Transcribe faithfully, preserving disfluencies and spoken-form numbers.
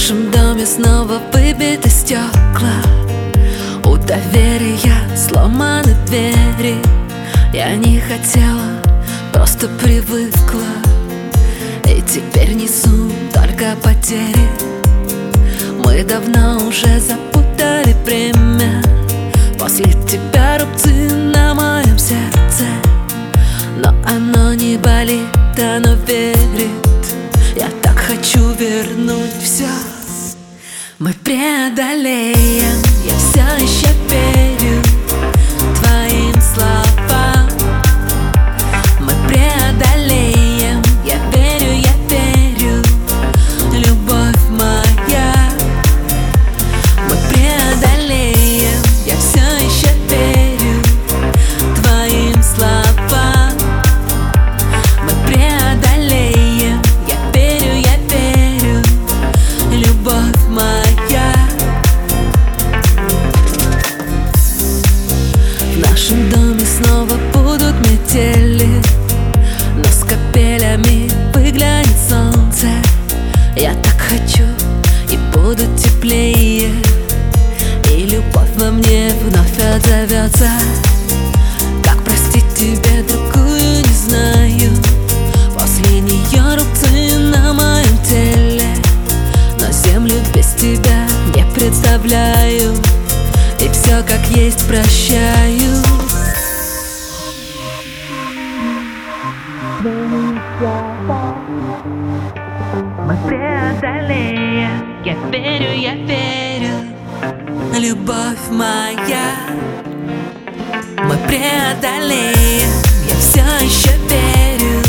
нашем доме снова выбиты стекла, у доверия сломаны двери. Я не хотела, просто привыкла, и теперь несу только потери. Мы давно уже запутали время. После тебя рубцы на моем сердце, но оно не болит, оно верит. Я так хочу вернуть все. Мы преодолеем, я все еще верю твоим словам. Мы преодолеем, я верю, я верю, любовь моя. Мы преодолеем, я все еще верю твоим словам. Мы преодолеем, я верю, я верю, любовь моя. В нашем доме снова будут метели, но с капелями выглянет солнце. Я так хочу, и буду теплее, и любовь во мне вновь отзовется. Как простить тебе другую, не знаю. После нее рубцы на моем теле, но землю без тебя не представляю, и все как есть прощаю. Мы преодолеем, я верю, я верю, любовь моя. Мы преодолеем, я все еще верю